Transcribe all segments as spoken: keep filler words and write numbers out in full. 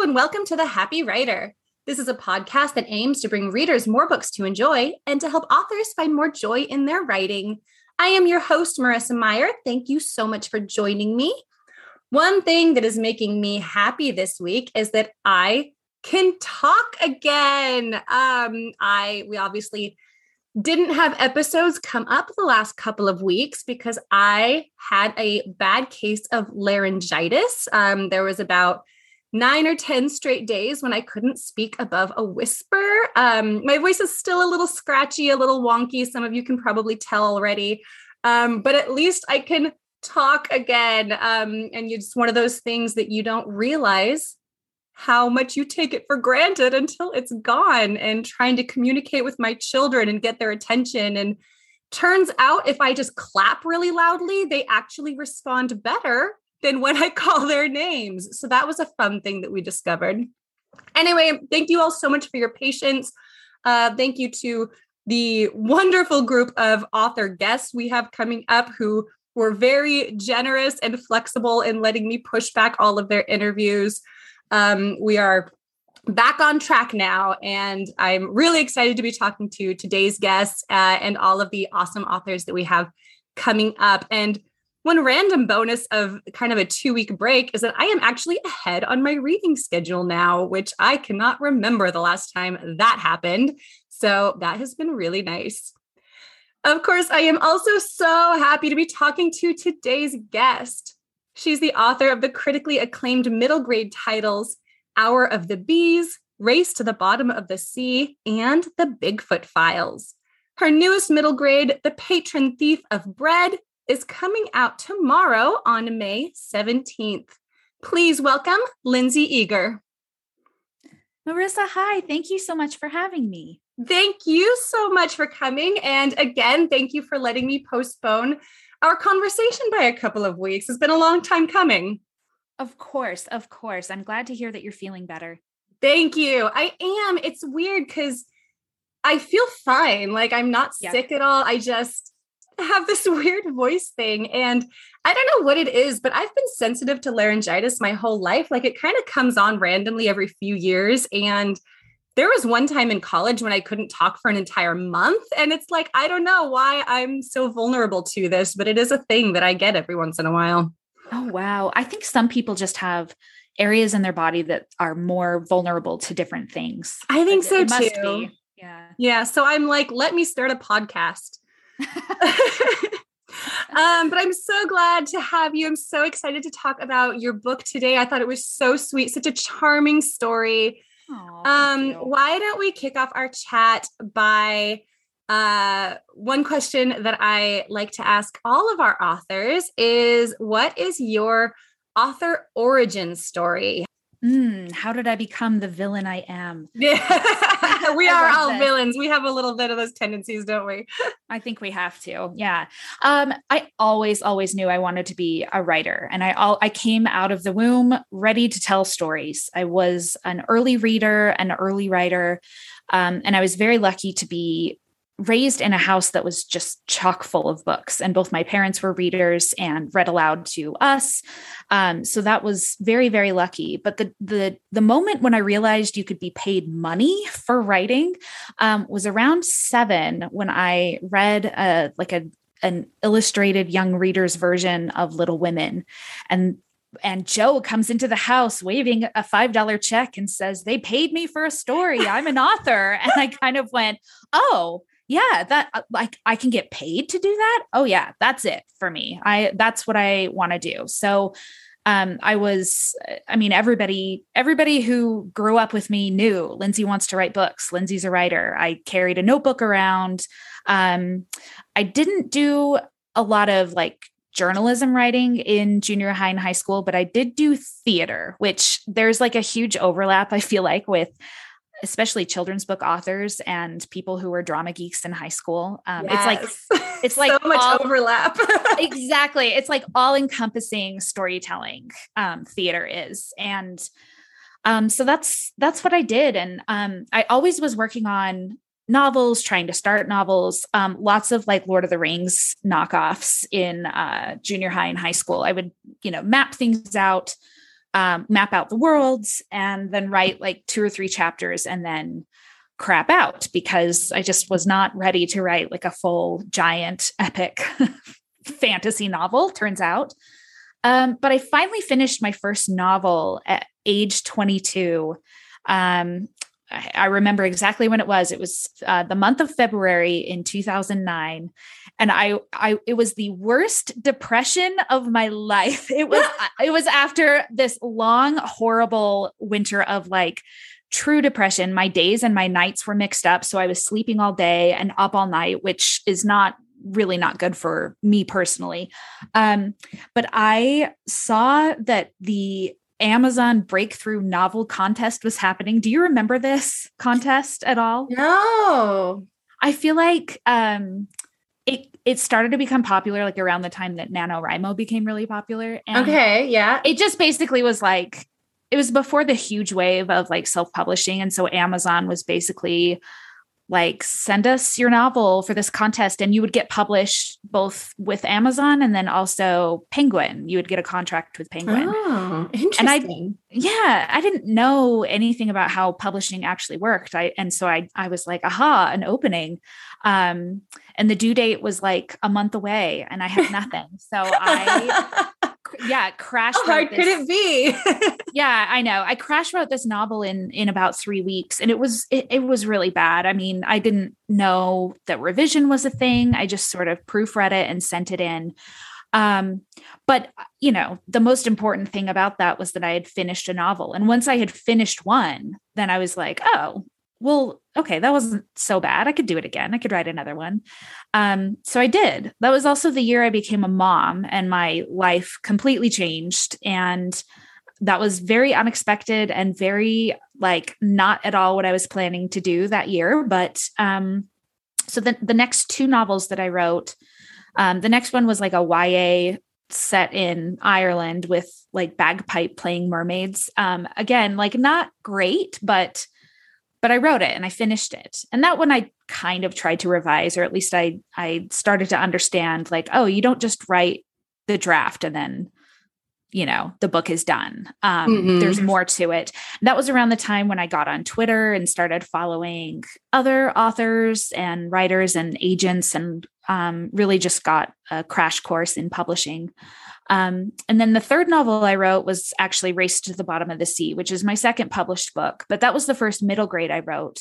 and welcome to The Happy Writer. This is a podcast that aims to bring readers more books to enjoy and to help authors find more joy in their writing. I am your host, Marissa Meyer. Thank you so much for joining me. One thing that is making me happy this week is that I can talk again. Um, I we obviously didn't have episodes come up the last couple of weeks because I had a bad case of laryngitis. Um, there was about nine or ten straight days when I couldn't speak above a whisper. Um, my voice is still a little scratchy, a little wonky. Some of you can probably tell already, um, but at least I can talk again. Um, and it's one of those things that you don't realize how much you take it for granted until it's gone, and trying to communicate with my children and get their attention. And turns out if I just clap really loudly, they actually respond better than when I call their names. So that was a fun thing that we discovered. Anyway, thank you all so much for your patience. Uh, thank you to the wonderful group of author guests we have coming up who were very generous and flexible in letting me push back all of their interviews. Um, we are back on track now, and I'm really excited to be talking to today's guests uh, and all of the awesome authors that we have coming up. And one random bonus of kind of a two-week break is that I am actually ahead on my reading schedule now, which I cannot remember the last time that happened. So that has been really nice. Of course, I am also so happy to be talking to today's guest. She's the author of the critically acclaimed middle grade titles, Hour of the Bees, Race to the Bottom of the Sea, and The Bigfoot Files. Her newest middle grade, The Patron Thief of Bread, is coming out tomorrow on May seventeenth. Please welcome Lindsay Eager. Marissa, hi. Thank you so much for having me. Thank you so much for coming. And again, thank you for letting me postpone our conversation by a couple of weeks. It's been a long time coming. Of course, of course. I'm glad to hear that you're feeling better. Thank you. I am. It's weird because I feel fine. Like I'm not Yep. sick at all. I just have this weird voice thing. And I don't know what it is, but I've been sensitive to laryngitis my whole life. Like it kind of comes on randomly every few years. And there was one time in college when I couldn't talk for an entire month. And it's like, I don't know why I'm so vulnerable to this, but it is a thing that I get every once in a while. Oh, wow. I think some people just have areas in their body that are more vulnerable to different things. I think It- so it must too. be. Yeah. Yeah. So I'm like, let me start a podcast. um, but I'm so glad to have you. I'm so excited to talk about your book today. I thought it was so sweet, such a charming story. Oh, Um, why don't we kick off our chat by uh, one question that I like to ask all of our authors is, what is your author origin story? Mm, how did I become the villain I am? Yeah, we are all this. villains. We have a little bit of those tendencies, don't we? I think we have to. Yeah. Um, I always, always knew I wanted to be a writer, and I all I came out of the womb ready to tell stories. I was an early reader, an early writer. Um, and I was very lucky to be raised in a house that was just chock full of books, and both my parents were readers and read aloud to us. Um, so that was very, very lucky. But the, the, the moment when I realized you could be paid money for writing, um, was around seven, when I read a, like a, an illustrated young reader's version of Little Women. And And Joe comes into the house waving a five dollar check and says, "They paid me for a story. I'm an author." And I kind of went, oh, yeah, that like I can get paid to do that. Oh yeah, that's it for me. I, that's what I want to do. So um, I was, I mean, everybody, everybody who grew up with me knew Lindsay wants to write books. Lindsay's a writer. I carried a notebook around. Um, I didn't do a lot of like journalism writing in junior high and high school, but I did do theater, which there's like a huge overlap, I feel like, with especially children's book authors and people who were drama geeks in high school. Um, Yes. It's like, it's like so much all, overlap. Exactly. It's like all encompassing storytelling, um, theater is. And um, so that's, that's what I did. And um, I always was working on novels, trying to start novels, um, lots of like Lord of the Rings knockoffs in uh, junior high and high school. I would, you know, map things out, um, map out the worlds, and then write like two or three chapters and then crap out because I just was not ready to write like a full giant epic fantasy novel, turns out. Um, but I finally finished my first novel at age twenty-two. Um, I, I remember exactly when it was. It was uh, the month of February in two thousand nine. And I, I, it was the worst depression of my life. It was, it was after this long, horrible winter of like true depression. My days and my nights were mixed up. So I was sleeping all day and up all night, which is not really not good for me personally. Um, but I saw that the Amazon Breakthrough Novel Contest was happening. Do you remember this contest at all? No. I feel like um, it it started to become popular like around the time that NaNoWriMo became really popular. And okay, yeah. It just basically was like, it was before the huge wave of like self-publishing. And so Amazon was basically like, send us your novel for this contest, and you would get published both with Amazon and then also Penguin. You would get a contract with Penguin. Oh, interesting. And I, yeah, I didn't know anything about how publishing actually worked. I, and so I, I was like, aha, an opening. Um, and the due date was like a month away and I had nothing. So I, yeah, crash. How hard could it be? Yeah, I know. I crash wrote this novel in, in about three weeks and it was, it, it was really bad. I mean, I didn't know that revision was a thing. I just sort of proofread it and sent it in. Um, but you know, the most important thing about that was that I had finished a novel. And once I had finished one, then I was like, oh, well, okay, that wasn't so bad. I could do it again. I could write another one. Um, so I did. That was also the year I became a mom and my life completely changed. And that was very unexpected and very like not at all what I was planning to do that year. But um, so the, the next two novels that I wrote, um, the next one was like a Y A set in Ireland with like bagpipe playing mermaids. Um, again, like not great, but But I wrote it and I finished it. And that one I kind of tried to revise, or at least I I started to understand like, oh, you don't just write the draft and then, you know, the book is done. Um, mm-hmm. There's more to it. That was around the time when I got on Twitter and started following other authors and writers and agents and um, really just got a crash course in publishing. Um, and then the third novel I wrote was actually Race to the Bottom of the Sea, which is my second published book, but that was the first middle grade I wrote.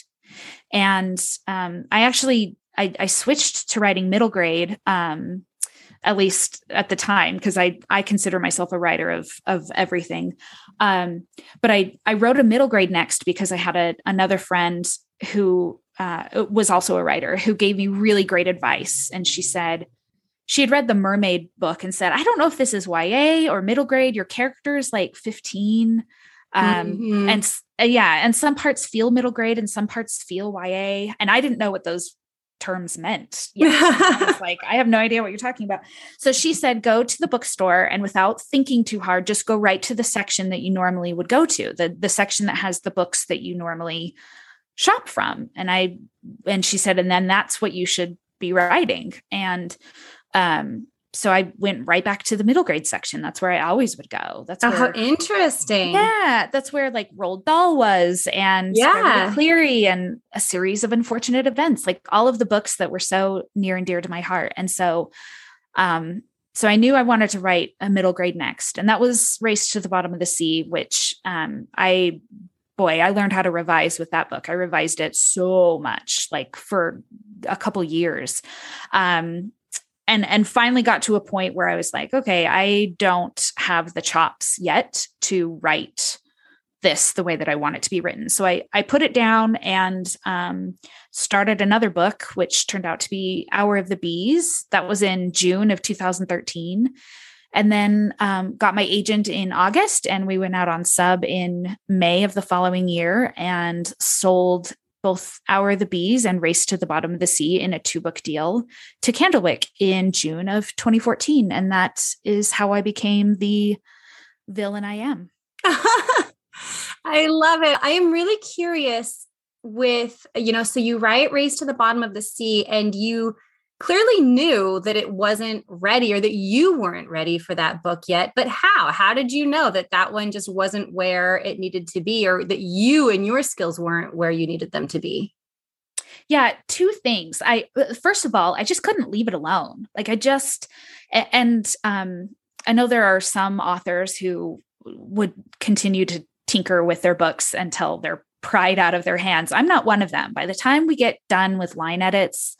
And um, I actually, I, I switched to writing middle grade, um, at least at the time, because I, I consider myself a writer of, of everything. Um, but I, I wrote a middle grade next because I had a, another friend who uh, was also a writer who gave me really great advice. And she said, she had read the Mermaid book and said, I don't know if this is Y A or middle grade. Your character is like fifteen. Um, mm-hmm. And uh, yeah, and some parts feel middle grade and some parts feel Y A. And I didn't know what those terms meant. Yeah, I was like, I have no idea what you're talking about. So she said, go to the bookstore and without thinking too hard, just go right to the section that you normally would go to, the, the section that has the books that you normally shop from. And I, and she said, and then that's what you should be writing. And Um, so I went right back to the middle grade section. That's where I always would go. That's oh, where, how interesting. Yeah. That's where like Roald Dahl was and yeah. Cleary and A Series of Unfortunate Events, like all of the books that were so near and dear to my heart. And so, um, so I knew I wanted to write a middle grade next, and that was Race to the Bottom of the Sea, which, um, I, boy, I learned how to revise with that book. I revised it so much, like for a couple years. Um, And and finally got to a point where I was like, okay, I don't have the chops yet to write this the way that I want it to be written. So I, I put it down and um, started another book, which turned out to be Hour of the Bees. That was in June of two thousand thirteen. And then um, got my agent in August, and we went out on sub in May of the following year and sold both Hour of the Bees and Race to the Bottom of the Sea in a two-book deal to Candlewick in June of twenty fourteen. And that is how I became the villain I am. I love it. I am really curious with, you know, so you write Race to the Bottom of the Sea and you clearly knew that it wasn't ready or that you weren't ready for that book yet. But how? How did you know that that one just wasn't where it needed to be, or that you and your skills weren't where you needed them to be? Yeah, two things. I first of all, I just couldn't leave it alone. Like I just, and um, I know there are some authors who would continue to tinker with their books until they're pried out of their hands. I'm not one of them. By the time we get done with line edits,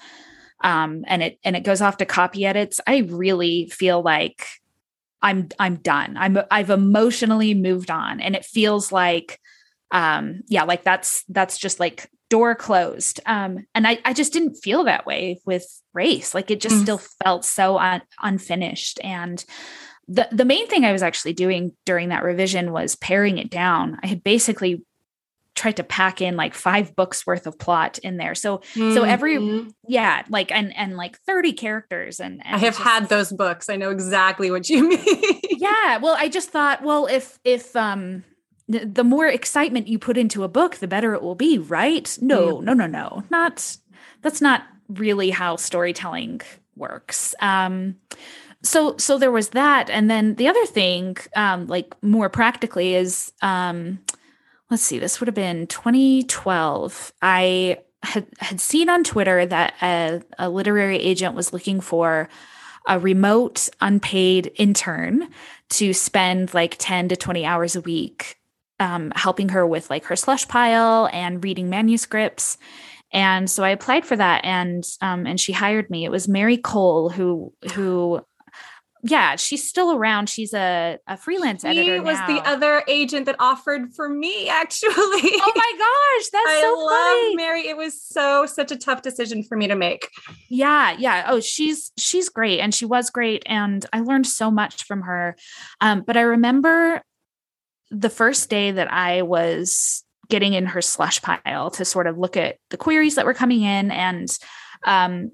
um, and it and it goes off to copy edits, I really feel like I'm I'm done. I'm I've emotionally moved on, and it feels like, um, yeah, like that's that's just like door closed. Um, and I I just didn't feel that way with Race. Like it just mm. still felt so un- unfinished. And the the main thing I was actually doing during that revision was paring it down. I had basically tried to pack in like five books worth of plot in there. So, mm-hmm. so every, yeah, like, and, and like thirty characters. And, and I have just, had those books. I know exactly what you mean. Yeah. Well, I just thought, well, if, if, um, the, the more excitement you put into a book, the better it will be. Right. No, mm. no, no, no, not, that's not really how storytelling works. Um, so, so there was that. And then the other thing, um, like more practically is, um, let's see, this would have been twenty twelve. I had, had seen on Twitter that a, a literary agent was looking for a remote unpaid intern to spend like ten to twenty hours a week, um, helping her with like her slush pile and reading manuscripts. And so I applied for that, and um, and she hired me. It was Mary Cole, who who yeah, she's still around. She's a, a freelance she editor She was now. the other agent that offered for me, actually. Oh my gosh, that's I so love funny. Mary. It was so, such a tough decision for me to make. Yeah, yeah. Oh, she's she's great, and she was great, and I learned so much from her. Um, but I remember the first day that I was getting in her slush pile to sort of look at the queries that were coming in, and um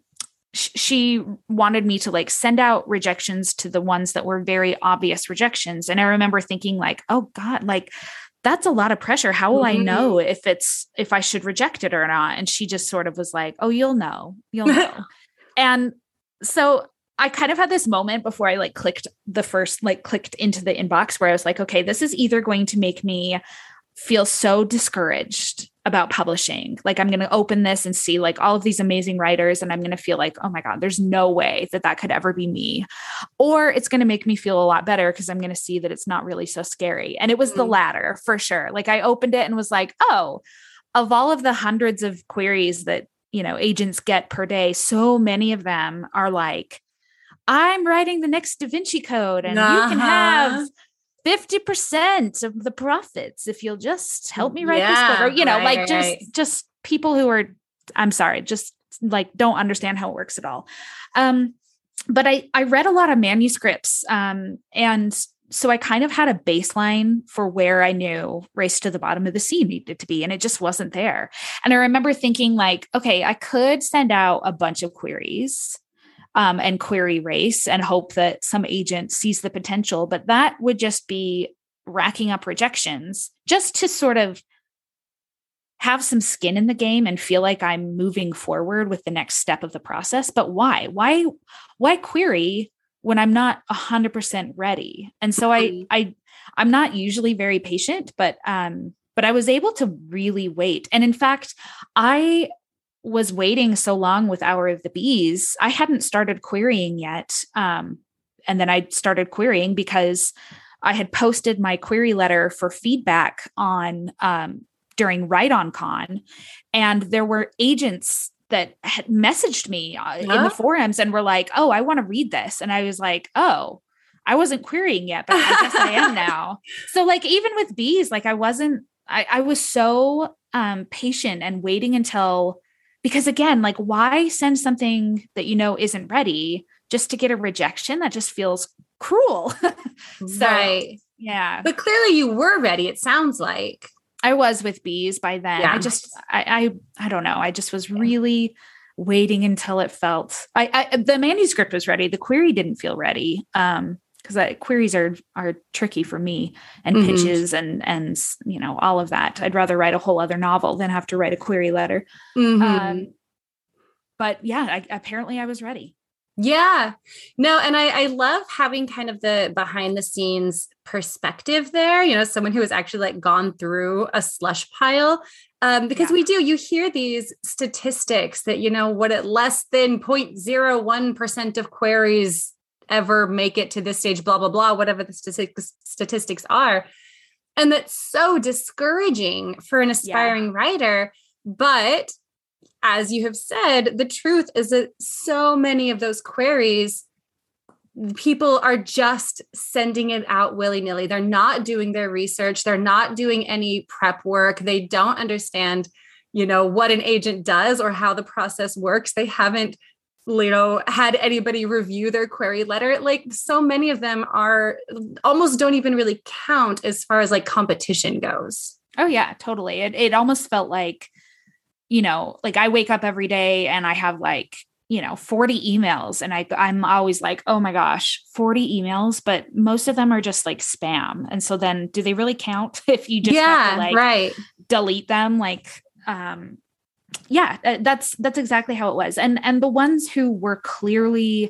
she wanted me to like send out rejections to the ones that were very obvious rejections. And I remember thinking like, oh God, like that's a lot of pressure. How will mm-hmm. I know if it's, if I should reject it or not? And she just sort of was like, oh, you'll know, you'll know. And so I kind of had this moment before I like clicked the first, like clicked into the inbox where I was like, okay, this is either going to make me feel so discouraged about publishing. Like I'm going to open this and see like all of these amazing writers, and I'm going to feel like, oh my God, there's no way that that could ever be me. Or it's going to make me feel a lot better because I'm going to see that it's not really so scary. And it was mm-hmm. the latter for sure. Like I opened it and was like, oh, of all of the hundreds of queries that, you know, agents get per day, so many of them are like, I'm writing the next Da Vinci Code, and uh-huh. you can have fifty percent of the profits if you'll just help me write yeah, this book, or, you know, right, like just, right. just people who are, I'm sorry, just like don't understand how it works at all. Um, but I, I read a lot of manuscripts. Um, and so I kind of had a baseline for where I knew Race to the Bottom of the Sea needed to be, and it just wasn't there. And I remember thinking like, okay, I could send out a bunch of queries Um, and query Race and hope that some agent sees the potential, but that would just be racking up rejections just to sort of have some skin in the game and feel like I'm moving forward with the next step of the process. But why? Why, why query when I'm not a hundred percent ready? And so I, I, I'm not usually very patient, but, um, but I was able to really wait. And in fact, I was waiting so long with Hour of the Bees. I hadn't started querying yet. Um, and then I started querying because I had posted my query letter for feedback on um, during Write On Con. And there were agents that had messaged me uh, yeah. in the forums and were like, oh, I want to read this. And I was like, oh, I wasn't querying yet, but I guess I am now. So like, even with bees, like I wasn't, I, I was so um, patient and waiting until, because again, like why send something that you know isn't ready just to get a rejection? That just feels cruel. So, right. Yeah. But clearly you were ready, it sounds like. I was with bees by then. Yeah. I just, I, I, I don't know. I just was really waiting until it felt, I, I, the manuscript was ready. The query didn't feel ready. Um, because queries are are tricky for me, and mm-hmm. pitches and and you know all of that. I'd rather write a whole other novel than have to write a query letter. Mm-hmm. Um, but yeah, I, apparently I was ready. Yeah, no. And I, I love having kind of the behind the scenes perspective there, you know, someone who has actually like gone through a slush pile. Um, because Yeah. we do, you hear these statistics that, you know, what at less than zero point zero one percent of queries ever make it to this stage, blah, blah, blah, whatever the statistics statistics are. And that's so discouraging for an aspiring yeah. writer. But as you have said, the truth is that so many of those queries, people are just sending it out willy-nilly. They're not doing their research. They're not doing any prep work. They don't understand, you know, what an agent does or how the process works. They haven't, you know, had anybody review their query letter. Like so many of them are almost don't even really count as far as like competition goes. Oh yeah, totally. It it almost felt like, you know, like I wake up every day and I have like, you know, forty emails and I, I'm always like, oh my gosh, forty emails, but most of them are just like spam. And so then do they really count if you just yeah, have to like right. delete them? Like, um, yeah, that's, that's exactly how it was. And, and the ones who were clearly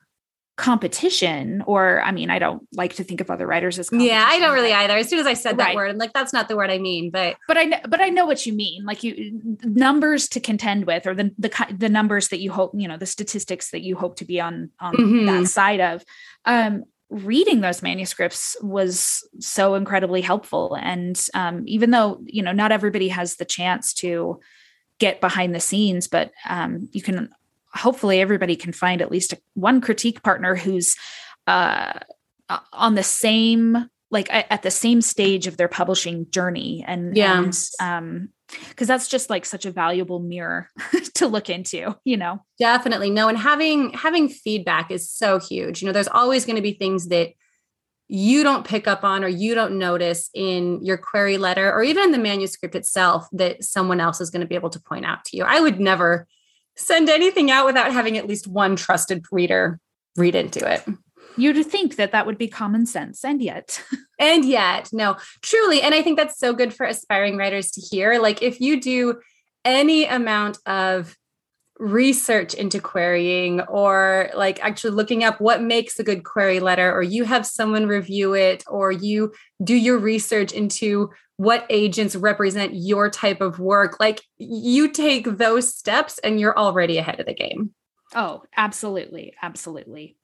competition, or, I mean, I don't like to think of other writers as competition. Yeah, I don't really either. As soon as I said that right. word, I'm like, that's not the word I mean, but, but I, but I know what you mean. Like you numbers to contend with, or the, the, the numbers that you hope, you know, the statistics that you hope to be on, on mm-hmm. that side of, um, reading those manuscripts was so incredibly helpful. And, um, even though, you know, not everybody has the chance to get behind the scenes, but, um, you can, hopefully everybody can find at least one critique partner who's uh, on the same, like at the same stage of their publishing journey. And, yeah. and um, cause that's just like such a valuable mirror to look into, you know? Definitely. No. And having, having feedback is so huge. You know, there's always going to be things that you don't pick up on, or you don't notice in your query letter, or even in the manuscript itself, that someone else is going to be able to point out to you. I would never send anything out without having at least one trusted reader read into it. You'd think that that would be common sense. And yet. and yet, no, truly. And I think that's so good for aspiring writers to hear. Like if you do any amount of research into querying, or like actually looking up what makes a good query letter, or you have someone review it, or you do your research into what agents represent your type of work, like you take those steps and you're already ahead of the game. Oh, absolutely. Absolutely.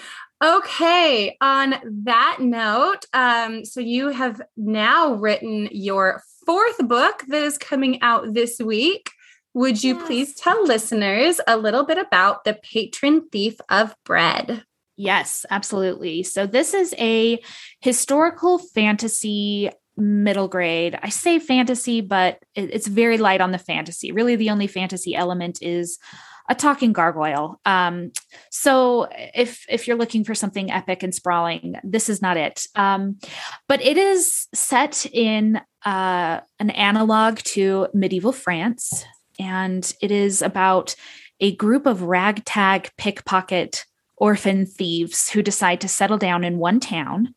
Okay. On that note, um, so you have now written your fourth book that is coming out this week. Would you yes. please tell listeners a little bit about The Patron Thief of Bread? Yes, absolutely. So this is a historical fantasy middle grade. I say fantasy, but it's very light on the fantasy. Really, the only fantasy element is a talking gargoyle. Um, so if if you're looking for something epic and sprawling, this is not it. Um, but it is set in uh, an analog to medieval France, and it is about a group of ragtag pickpocket orphan thieves who decide to settle down in one town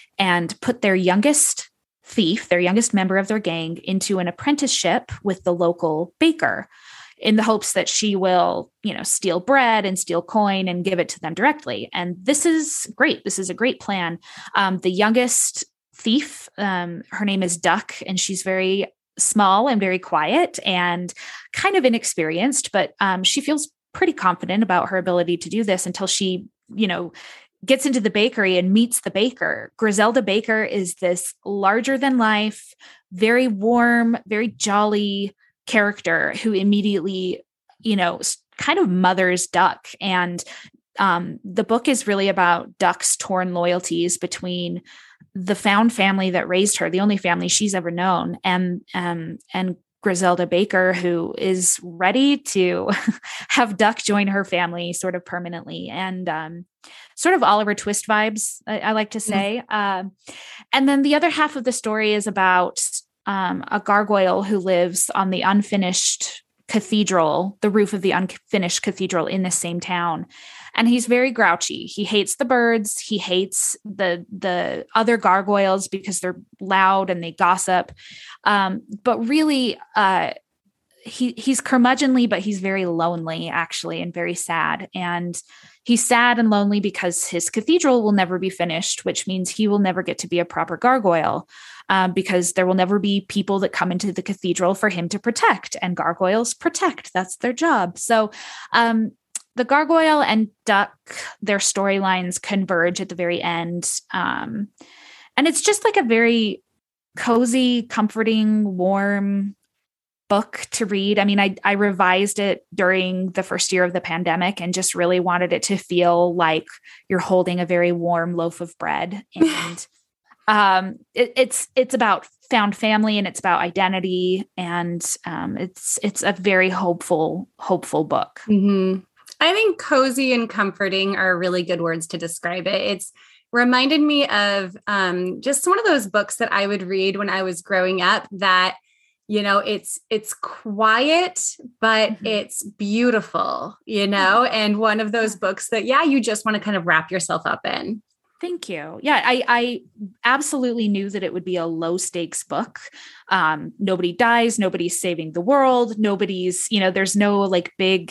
and put their youngest thief, their youngest member of their gang, into an apprenticeship with the local baker in the hopes that she will, you know, steal bread and steal coin and give it to them directly. And this is great. This is a great plan. Um, the youngest thief, um, her name is Duck, and she's very small and very quiet and kind of inexperienced, but um, she feels pretty confident about her ability to do this until she, you know, gets into the bakery and meets the baker. Griselda Baker is this larger than life, very warm, very jolly character who immediately, you know, kind of mothers Duck. And um, the book is really about Duck's torn loyalties between the found family that raised her, the only family she's ever known, and um, and Griselda Baker, who is ready to have Duck join her family sort of permanently, and um, sort of Oliver Twist vibes, I, I like to say. Mm. Um, and then the other half of the story is about um, a gargoyle who lives on the unfinished cathedral, the roof of the unfinished cathedral in the same town. And he's very grouchy. He hates the birds. He hates the the other gargoyles because they're loud and they gossip. Um, but really, uh, he he's curmudgeonly, but he's very lonely actually, and very sad. And he's sad and lonely because his cathedral will never be finished, which means he will never get to be a proper gargoyle, um, because there will never be people that come into the cathedral for him to protect, and gargoyles protect. That's their job. So um, the gargoyle and duck, their storylines converge at the very end. Um, and it's just like a very cozy, comforting, warm book to read. I mean, I, I revised it during the first year of the pandemic and just really wanted it to feel like you're holding a very warm loaf of bread. And um, it, it's it's about found family, and it's about identity, and um, it's it's a very hopeful hopeful book. Mm-hmm. I think cozy and comforting are really good words to describe it. It's reminded me of um, just one of those books that I would read when I was growing up that, you know, it's, it's quiet, but mm-hmm. it's beautiful, you know, and one of those books that, yeah, you just want to kind of wrap yourself up in. Thank you. Yeah, I, I absolutely knew that it would be a low stakes book. Um, nobody dies. Nobody's saving the world. Nobody's, you know, there's no like big,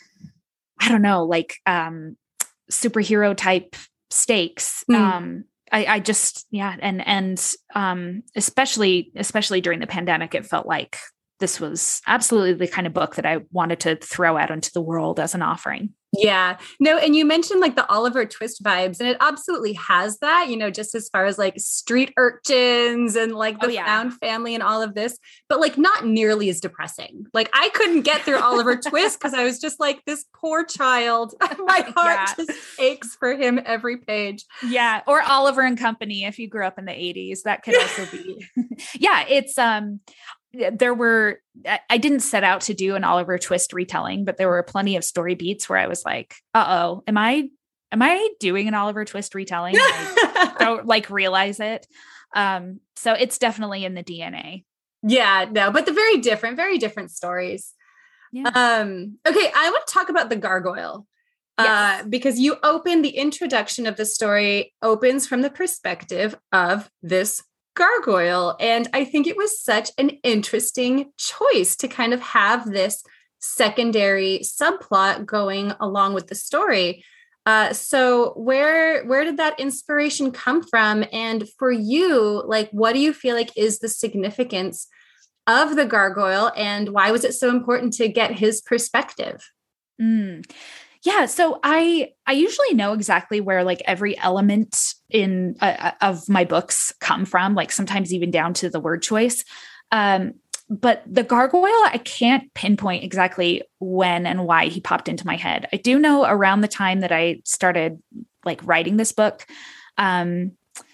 I don't know, like um, superhero type stakes. Mm. Um, I, I just, yeah. And, and, um, especially, especially during the pandemic, it felt like this was absolutely the kind of book that I wanted to throw out into the world as an offering. Yeah, no. And you mentioned like the Oliver Twist vibes, and it absolutely has that, you know, just as far as like street urchins and like the oh, yeah. found family and all of this, but like not nearly as depressing. Like I couldn't get through Oliver Twist because I was just like, this poor child, my heart yeah. just aches for him every page. Yeah. Or Oliver and Company. If you grew up in the eighties, that could also be, yeah, it's, um, there were, I didn't set out to do an Oliver Twist retelling, but there were plenty of story beats where I was like, uh-oh, am I, am I doing an Oliver Twist retelling? I don't like realize it. Um, so it's definitely in the D N A. Yeah, no, but the very different, very different stories. Yeah. Um, okay. I want to talk about the gargoyle. Yes. Uh, because you open the introduction of the story opens from the perspective of this gargoyle. And I think it was such an interesting choice to kind of have this secondary subplot going along with the story. Uh, so where, where did that inspiration come from? And for you, like, what do you feel like is the significance of the gargoyle, and why was it so important to get his perspective? Mm. Yeah. So I, I usually know exactly where like every element in uh, of my books come from, like sometimes even down to the word choice. Um, but the gargoyle, I can't pinpoint exactly when and why he popped into my head. I do know around the time that I started like writing this book, um,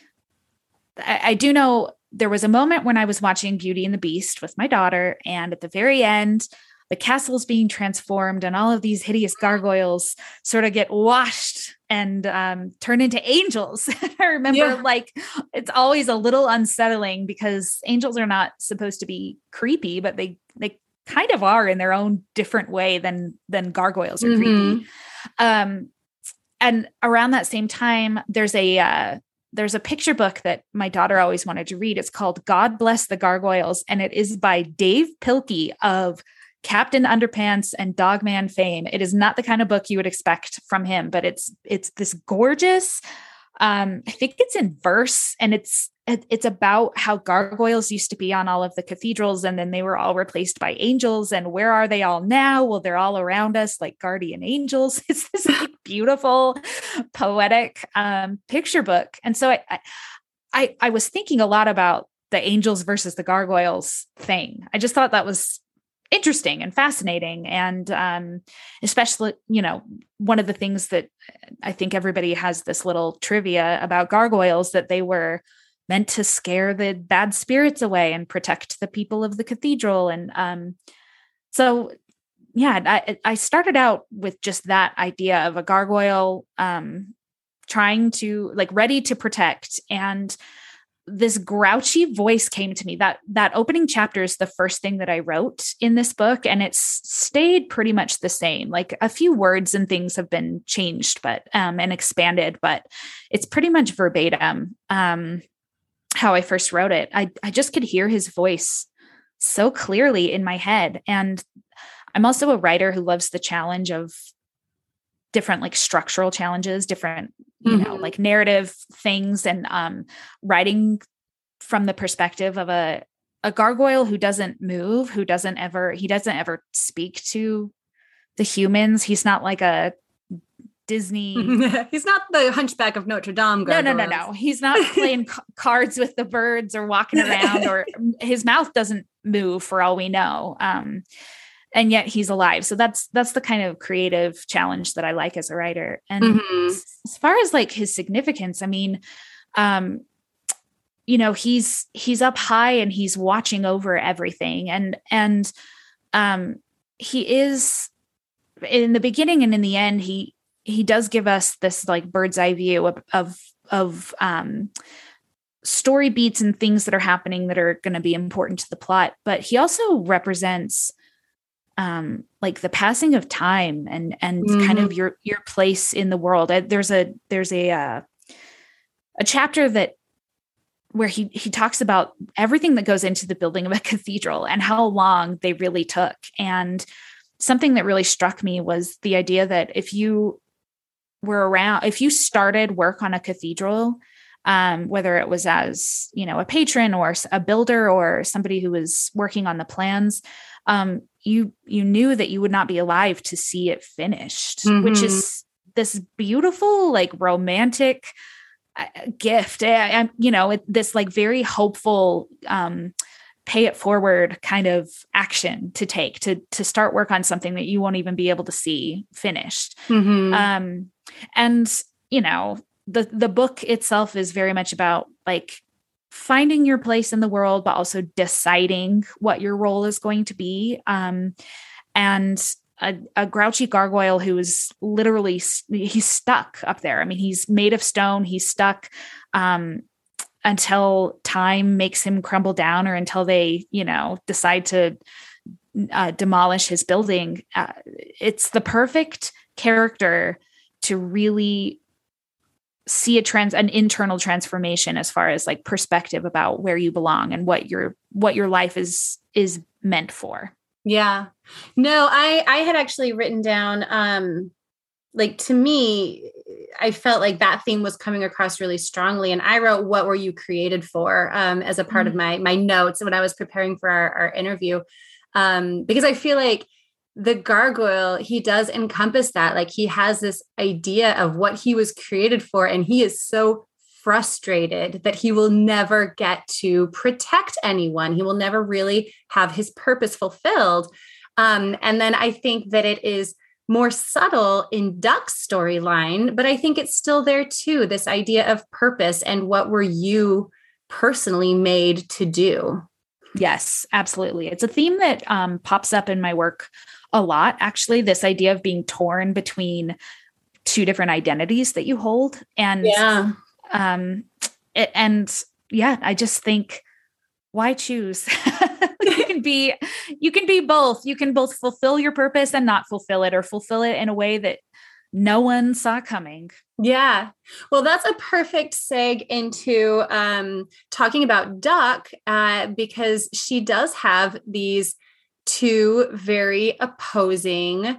I, I do know there was a moment when I was watching Beauty and the Beast with my daughter, and at the very end, the castle's being transformed and all of these hideous gargoyles sort of get washed and um, turn into angels. I remember yeah. like, it's always a little unsettling because angels are not supposed to be creepy, but they, they kind of are in their own different way than, than gargoyles are mm-hmm. creepy. Um, and around that same time, there's a, uh, there's a picture book that my daughter always wanted to read. It's called God Bless the Gargoyles. And it is by Dave Pilkey of Captain Underpants and Dogman fame. It is not the kind of book you would expect from him, but it's it's this gorgeous. Um, I think it's in verse, and it's it, it's about how gargoyles used to be on all of the cathedrals, and then they were all replaced by angels. And where are they all now? Well, they're all around us, like guardian angels. It's this like, beautiful, poetic um, picture book. And so I, I I was thinking a lot about the angels versus the gargoyles thing. I just thought that was interesting and fascinating. And um, especially, you know, one of the things that I think everybody has this little trivia about gargoyles, that they were meant to scare the bad spirits away and protect the people of the cathedral. And um, so, yeah, I, I started out with just that idea of a gargoyle um, trying to like ready to protect. And this grouchy voice came to me. That that opening chapter is the first thing that I wrote in this book, and it's stayed pretty much the same. Like a few words and things have been changed, but um, and expanded, but it's pretty much verbatim um, how I first wrote it. I I just could hear his voice so clearly in my head. And I'm also a writer who loves the challenge of different like structural challenges, different, you mm-hmm. know, like narrative things, and um, writing from the perspective of a, a gargoyle who doesn't move, who doesn't ever, he doesn't ever speak to the humans. He's not like a Disney. He's not the Hunchback of Notre Dame gargoyle. No, no, no, no. He's not playing c- cards with the birds or walking around, or his mouth doesn't move for all we know. Um, and yet he's alive. So that's, that's the kind of creative challenge that I like as a writer. And mm-hmm. as far as like his significance, I mean, um, you know, he's, he's up high and he's watching over everything. And, and, um, he is in the beginning and in the end, he, he does give us this like bird's eye view of, of, of, um, story beats and things that are happening that are going to be important to the plot. But he also represents, um, like the passing of time and, and mm-hmm. kind of your, your place in the world. There's a, there's a, uh, a chapter that where he, he talks about everything that goes into the building of a cathedral and how long they really took. And something that really struck me was the idea that if you were around, if you started work on a cathedral, um, whether it was as, you know, a patron or a builder or somebody who was working on the plans, um, you, you knew that you would not be alive to see it finished, mm-hmm. which is this beautiful, like romantic uh, gift. And, you know, it, this like very hopeful, um, pay it forward kind of action to take to, to start work on something that you won't even be able to see finished. Mm-hmm. Um, and, you know, the, the book itself is very much about like finding your place in the world, but also deciding what your role is going to be. Um, and a, a grouchy gargoyle who is literally, he's stuck up there. I mean, he's made of stone. He's stuck, um, until time makes him crumble down, or until they, you know, decide to uh, demolish his building. Uh, it's the perfect character to really see a trans, an internal transformation as far as like perspective about where you belong and what your, what your life is, is meant for. Yeah, no, I, I had actually written down, um, like, to me, I felt like that theme was coming across really strongly. And I wrote, what were you created for? Um, as a part mm-hmm. of my, my notes when I was preparing for our, our interview. Um, because I feel like the gargoyle, he does encompass that. Like, he has this idea of what he was created for. And he is so frustrated that he will never get to protect anyone. He will never really have his purpose fulfilled. Um, and then I think that it is more subtle in Duck's storyline, but I think it's still there too. This idea of purpose and what were you personally made to do? Yes, absolutely. It's a theme that um, pops up in my work a lot, actually, this idea of being torn between two different identities that you hold. And, yeah. um, it, and yeah, I just think, why choose? You can be, you can be both. You can both fulfill your purpose and not fulfill it, or fulfill it in a way that no one saw coming. Yeah. Well, that's a perfect seg into um, talking about Duck, uh, because she does have these two very opposing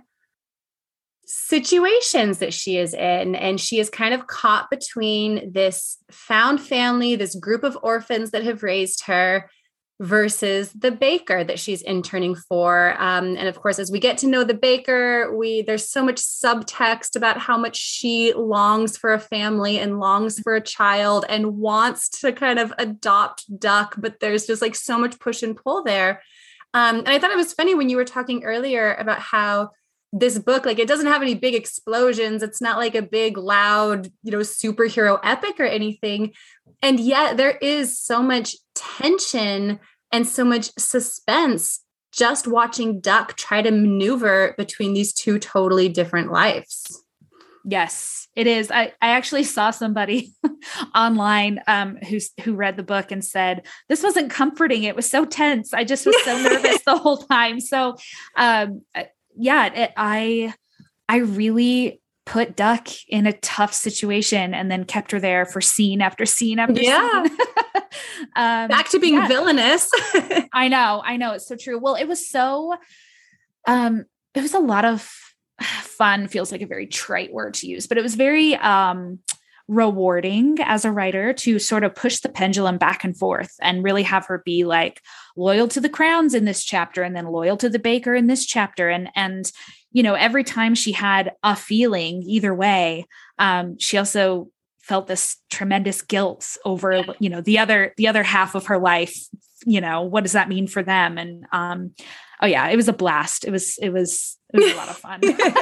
situations that she is in. And she is kind of caught between this found family, this group of orphans that have raised her, versus the baker that she's interning for. Um, and of course, as we get to know the baker, we there's so much subtext about how much she longs for a family and longs for a child and wants to kind of adopt Duck, but there's just like so much push and pull there. Um, and I thought it was funny when you were talking earlier about how this book, like, it doesn't have any big explosions. It's not like a big, loud, you know, superhero epic or anything. And yet there is so much tension and so much suspense just watching Duck try to maneuver between these two totally different lives. Yes, it is. I, I actually saw somebody online um, who, who read the book and said, this wasn't comforting. It was so tense. I just was so nervous the whole time. So um, yeah, it, I, I really put Duck in a tough situation and then kept her there for scene after scene after yeah. scene. um, Back to being yeah. villainous. I know, I know. It's so true. Well, it was so, um, it was a lot of fun, feels like a very trite word to use, but it was very, um, rewarding as a writer to sort of push the pendulum back and forth and really have her be like loyal to the Crowns in this chapter and then loyal to the Baker in this chapter. And, and, you know, every time she had a feeling either way, um, she also felt this tremendous guilt over, you know, the other, the other half of her life. You know, what does that mean for them? And, um, oh yeah, it was a blast. It was, it was, it was a lot of fun.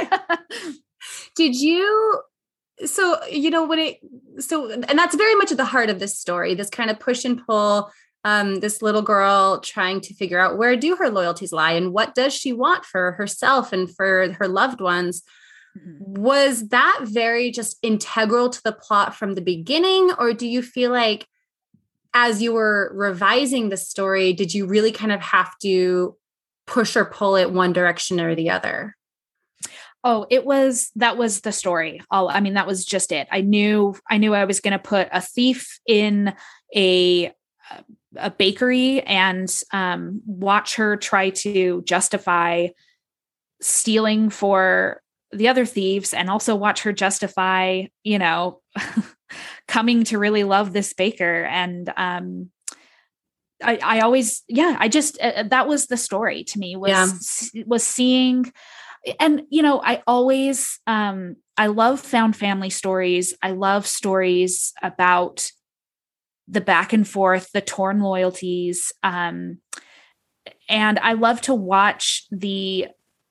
Did you, so, you know, when it, so, and that's very much at the heart of this story, this kind of push and pull, um, this little girl trying to figure out where do her loyalties lie and what does she want for herself and for her loved ones. Mm-hmm. Was that very just integral to the plot from the beginning? Or do you feel like as you were revising the story, did you really kind of have to push or pull it one direction or the other? Oh, it was, that was the story. All, I mean, that was just it. I knew, I knew I was going to put a thief in a, a bakery and um, watch her try to justify stealing for the other thieves and also watch her justify, you know, coming to really love this baker. And um, I, I always, yeah, I just, uh, that was the story to me was, yeah. was seeing. And, you know, I always, um, I love found family stories. I love stories about the back and forth, the torn loyalties. Um, and I love to watch the,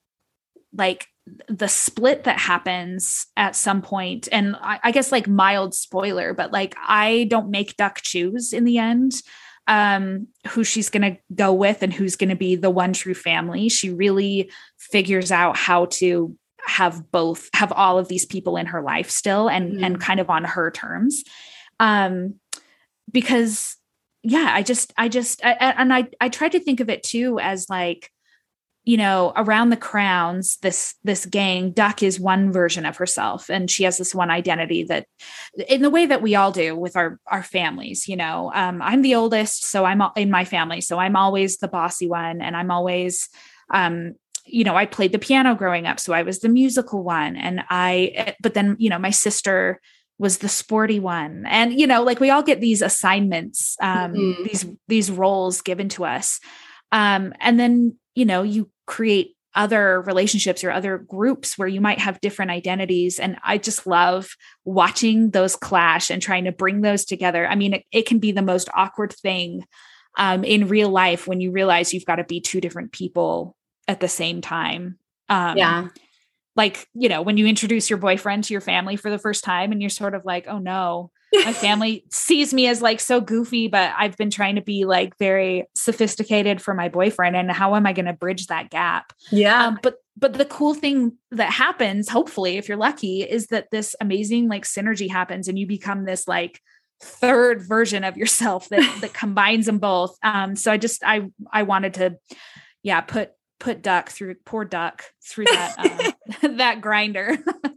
like the split that happens at some point. And I, I guess like mild spoiler, but like, I don't make Duck choose in the end, um, who she's going to go with and who's going to be the one true family. She really figures out how to have both, have all of these people in her life still and, mm. and kind of on her terms. Um, because yeah, I just, I just, I, and I, I tried to think of it too, as like, you know, around the Crowns, this, this gang, Duck is one version of herself. And she has this one identity that in the way that we all do with our, our families, you know, um, I'm the oldest, so I'm in my family. So I'm always the bossy one. And I'm always, um, you know, I played the piano growing up. So I was the musical one. And I, but then, you know, my sister was the sporty one. And, you know, like we all get these assignments, um, mm-hmm. these, these roles given to us. Um, and then, you know, you create other relationships or other groups where you might have different identities. And I just love watching those clash and trying to bring those together. I mean, it, it can be the most awkward thing um, in real life when you realize you've got to be two different people at the same time. Um, yeah. Like, you know, when you introduce your boyfriend to your family for the first time and you're sort of like, oh no, my family sees me as like so goofy, but I've been trying to be like very sophisticated for my boyfriend. And how am I going to bridge that gap? Yeah. Um, but, but the cool thing that happens, hopefully, if you're lucky, is that this amazing like synergy happens and you become this like third version of yourself that, that combines them both. Um, so I just, I, I wanted to, yeah, put, put Duck through, poor Duck through that, uh, that grinder.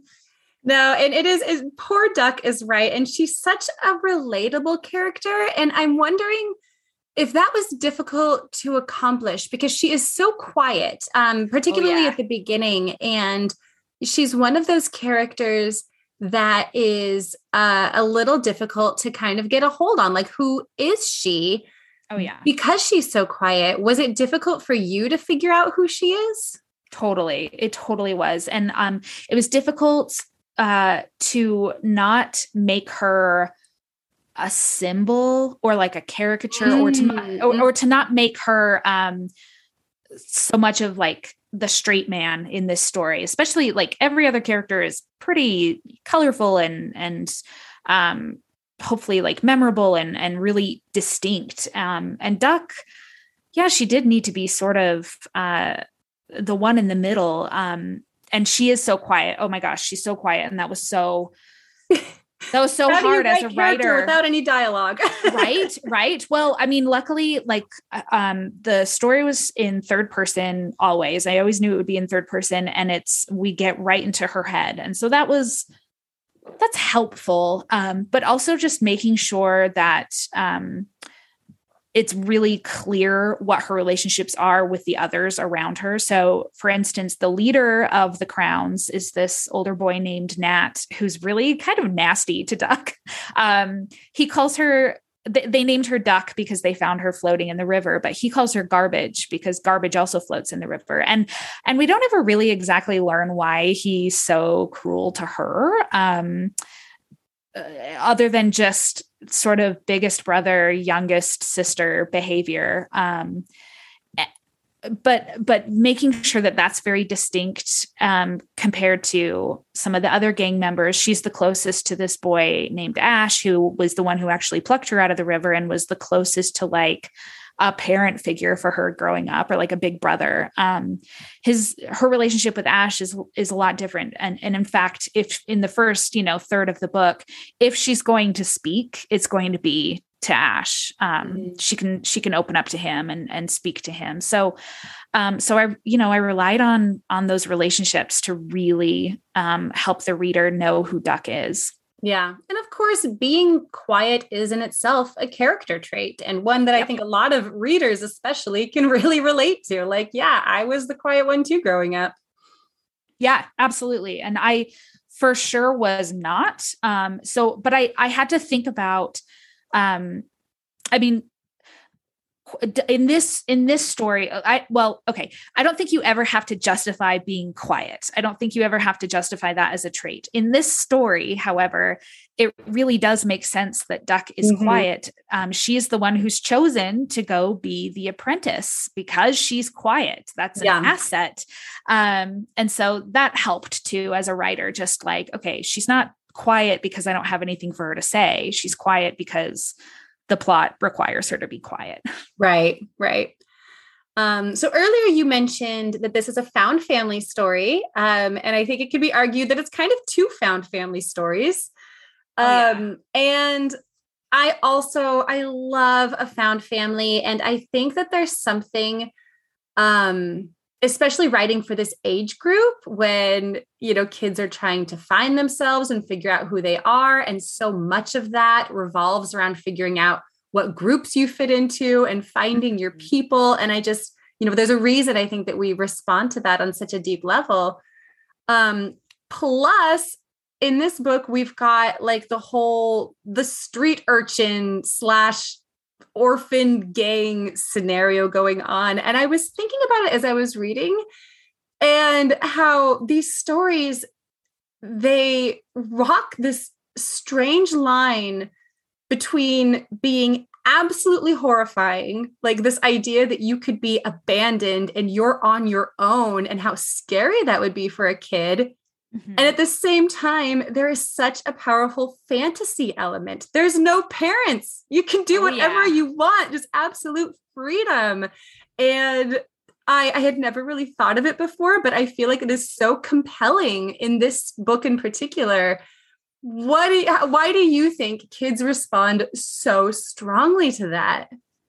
No, and it is, it, poor Duck is right. And she's such a relatable character. And I'm wondering if that was difficult to accomplish because she is so quiet, um, particularly oh, yeah. at the beginning. And she's one of those characters that is uh, a little difficult to kind of get a hold on. Like, who is she? Oh, yeah. Because she's so quiet. Was it difficult for you to figure out who she is? Totally. It totally was. And um, it was difficult uh, to not make her a symbol or like a caricature mm. or to, or, or to not make her um, so much of like the straight man in this story, especially like every other character is pretty colorful and, and um, hopefully like memorable and, and really distinct. Um, and Duck, yeah, she did need to be sort of uh, the one in the middle. Um, And she is so quiet. Oh my gosh, she's so quiet. And that was so, that was so hard as a writer without any dialogue. right. Right. Well, I mean, luckily, like, um, the story was in third person always. I always knew it would be in third person and it's, we get right into her head. And so that was, that's helpful. Um, but also just making sure that, um, it's really clear what her relationships are with the others around her. So, for instance, the leader of the Crowns is this older boy named Nat, who's really kind of nasty to Duck. Um, he calls her, they, they named her Duck because they found her floating in the river, but he calls her Garbage because garbage also floats in the river. And, and we don't ever really exactly learn why he's so cruel to her. Um, uh, other than just sort of biggest brother, youngest sister behavior. Um, but, but making sure that that's very distinct um, compared to some of the other gang members. She's the closest to this boy named Ash, who was the one who actually plucked her out of the river and was the closest to like a parent figure for her growing up, or like a big brother. Um, his, her relationship with Ash is, is a lot different. And, and in fact, if in the first, you know, third of the book, if she's going to speak, it's going to be to Ash. Um, mm-hmm. She can, she can open up to him and, and speak to him. So, um, so I, you know, I relied on, on those relationships to really um, help the reader know who Duck is. Yeah. And of course, being quiet is in itself a character trait, and one that yep. I think a lot of readers especially can really relate to. Like, yeah, I was the quiet one too growing up. Yeah, absolutely. And I for sure was not. Um, so, but I, I had to think about, um, I mean, in this, in this story, I, well, okay. I don't think you ever have to justify being quiet. I don't think you ever have to justify that as a trait. In this story, however, it really does make sense that Duck is mm-hmm. quiet. Um, she is the one who's chosen to go be the apprentice because she's quiet. That's an yeah. asset. Um, and so that helped too, as a writer, just like, okay, she's not quiet because I don't have anything for her to say. She's quiet because the plot requires her to be quiet. Right, right. Um, so earlier you mentioned that this is a found family story. Um, and I think it could be argued that it's kind of two found family stories. Um, oh, yeah. And I also, I love a found family. And I think that there's something, um, especially writing for this age group when, you know, kids are trying to find themselves and figure out who they are. And so much of that revolves around figuring out what groups you fit into and finding your people. And I just, you know, there's a reason I think that we respond to that on such a deep level. Um, plus, in this book, we've got like the whole, the street urchin slash orphan gang scenario going on. And I was thinking about it as I was reading, and how these stories, they rock this strange line between being absolutely horrifying, like this idea that you could be abandoned and you're on your own, and how scary that would be for a kid. Mm-hmm. And at the same time, there is such a powerful fantasy element. There's no parents. You can do whatever oh, yeah. you want, just absolute freedom. And I, I had never really thought of it before, but I feel like it is so compelling in this book in particular. What do you, why do you think kids respond so strongly to that?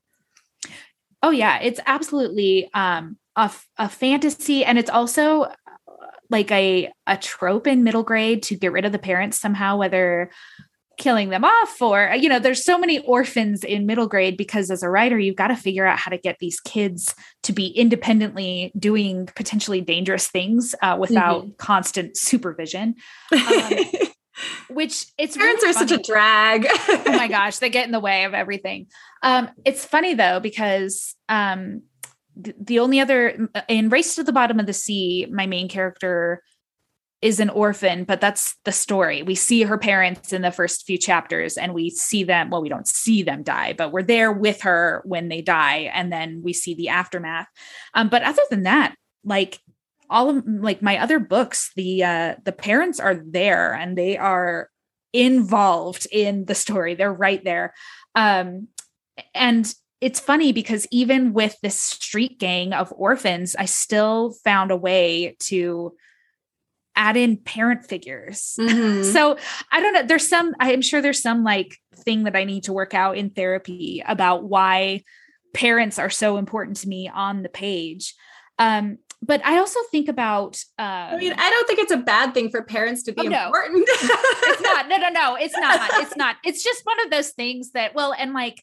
Oh, yeah, it's absolutely um, a, a fantasy. And it's also like a, a trope in middle grade to get rid of the parents somehow, whether killing them off or, you know, there's so many orphans in middle grade because as a writer, you've got to figure out how to get these kids to be independently doing potentially dangerous things uh, without mm-hmm. constant supervision. Um, which it's parents really are such a drag. Oh my gosh, they get in the way of everything. Um, it's funny though, because um, the only other in Race to the Bottom of the Sea, my main character is an orphan, but that's the story. We see her parents in the first few chapters and we see them. Well, we don't see them die, but we're there with her when they die. And then we see the aftermath. Um, but other than that, like all of like my other books, the, uh, the parents are there and they are involved in the story. They're right there. Um, and it's funny because even with this street gang of orphans, I still found a way to add in parent figures. Mm-hmm. So I don't know. There's some, I'm sure there's some like thing that I need to work out in therapy about why parents are so important to me on the page. Um, but I also think about, um, I mean, I don't think it's a bad thing for parents to be oh, no. important. It's not, no, no, no, it's not, it's not, it's just one of those things that, well, and like,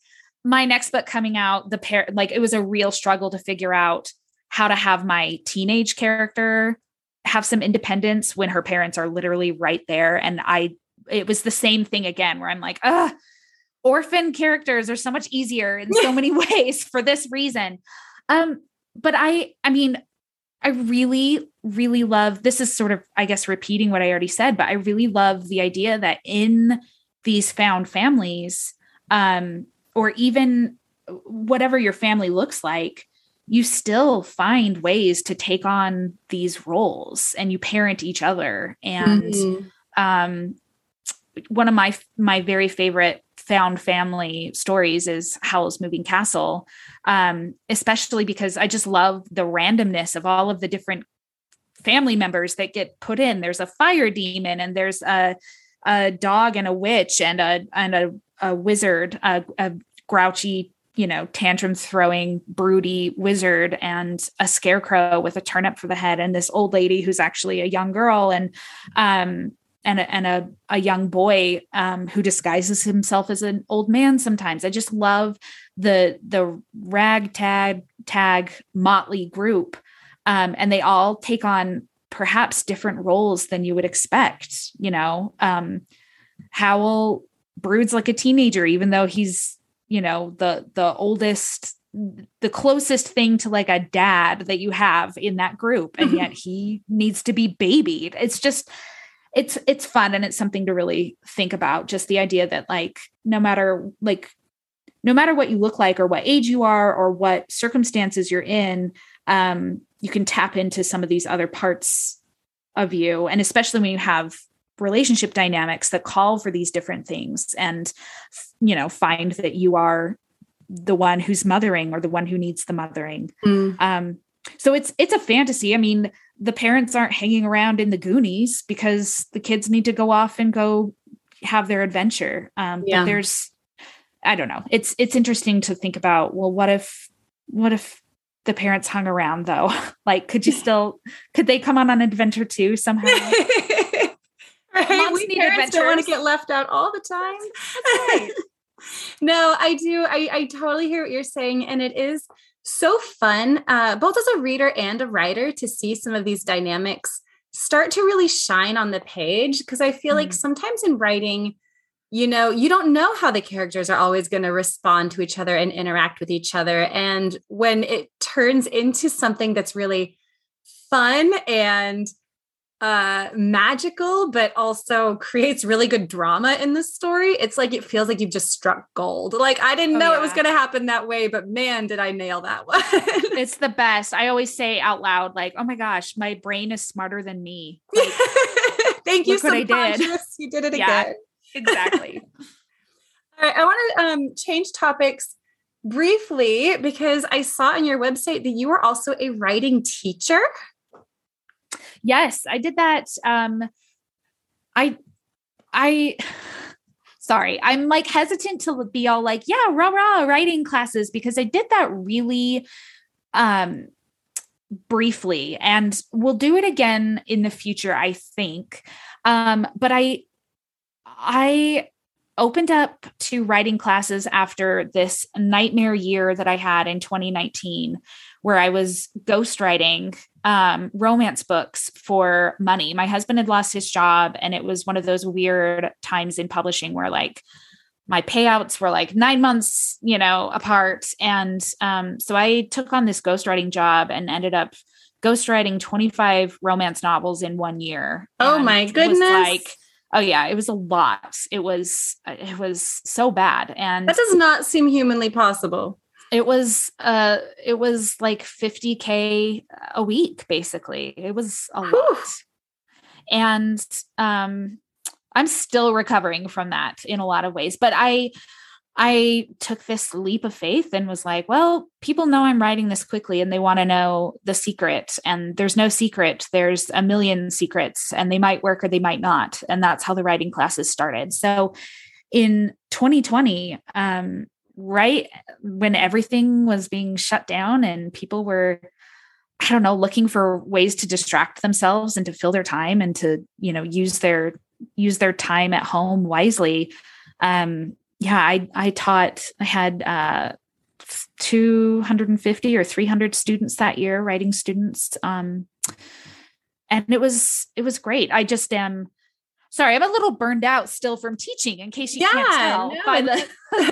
my next book coming out, the pair, like it was a real struggle to figure out how to have my teenage character have some independence when her parents are literally right there. And I, it was the same thing again, where I'm like, ah, orphan characters are so much easier in so many ways for this reason. Um, but I, I mean, I really, really love, this is sort of, I guess, repeating what I already said, but I really love the idea that in these found families, um, or even whatever your family looks like, you still find ways to take on these roles and you parent each other. And, mm-hmm. um, one of my, my very favorite found family stories is Howl's Moving Castle. Um, especially because I just love the randomness of all of the different family members that get put in. There's a fire demon and there's a, a dog and a witch and a, and a, a wizard, a, a grouchy, you know, tantrum throwing, broody wizard, and a scarecrow with a turnip for the head, and this old lady who's actually a young girl, and, um, and a, and a, a young boy, um, who disguises himself as an old man. Sometimes I just love the, the ragtag tag motley group. Um, and they all take on perhaps different roles than you would expect. You know, um, Howl broods like a teenager, even though he's, you know, the, the oldest, the closest thing to like a dad that you have in that group. And yet he needs to be babied. It's just, it's, it's fun. And it's something to really think about, just the idea that like, no matter like, no matter what you look like or what age you are or what circumstances you're in, um, you can tap into some of these other parts of you. And especially when you have relationship dynamics that call for these different things, and, you know, find that you are the one who's mothering or the one who needs the mothering. Mm. Um, so it's, it's a fantasy. I mean, the parents aren't hanging around in the Goonies because the kids need to go off and go have their adventure. Um, yeah. But there's, I don't know. It's, it's interesting to think about, well, what if, what if the parents hung around though? Like, could you still, could they come on an adventure too somehow? Right? We parents don't want to get left out all the time. That's right. No, I do. I, I totally hear what you're saying. And it is so fun, uh, both as a reader and a writer, to see some of these dynamics start to really shine on the page. Because I feel mm. like sometimes in writing, you know, you don't know how the characters are always going to respond to each other and interact with each other. And when it turns into something that's really fun and uh, magical, but also creates really good drama in the story, it's like, it feels like you've just struck gold. Like, I didn't oh, know yeah. it was going to happen that way, but man, did I nail that one. It's the best. I always say out loud, like, oh my gosh, my brain is smarter than me. Like, thank you so much. You did it yeah, again. Exactly. All right. I want to um, change topics briefly, because I saw on your website that you were also a writing teacher. Yes, I did that. Um, I, I, sorry, I'm like hesitant to be all like, yeah, rah, rah, writing classes, because I did that really, um, briefly, and we'll do it again in the future, I think. Um, but I, I opened up to writing classes after this nightmare year that I had in twenty nineteen, where I was ghostwriting um, romance books for money. My husband had lost his job, and it was one of those weird times in publishing where like my payouts were like nine months, you know, apart. And um, so I took on this ghostwriting job and ended up ghostwriting twenty-five romance novels in one year. Oh my goodness. Like, oh yeah, it was a lot. It was, it was so bad. And that does not seem humanly possible. It was, uh, it was like fifty K a week, basically. It was a Whew. lot. And, um, I'm still recovering from that in a lot of ways, but I, I took this leap of faith and was like, well, people know I'm writing this quickly and they want to know the secret, and there's no secret. There's a million secrets, and they might work or they might not. And that's how the writing classes started. So in twenty twenty, um, right when everything was being shut down and people were, I don't know, looking for ways to distract themselves and to fill their time and to, you know, use their, use their time at home wisely. Um, yeah, I, I taught, I had, uh, two hundred fifty or three hundred students that year, writing students. Um, and it was, it was great. I just am sorry. I'm a little burned out still from teaching, in case you yeah, can't tell no, by the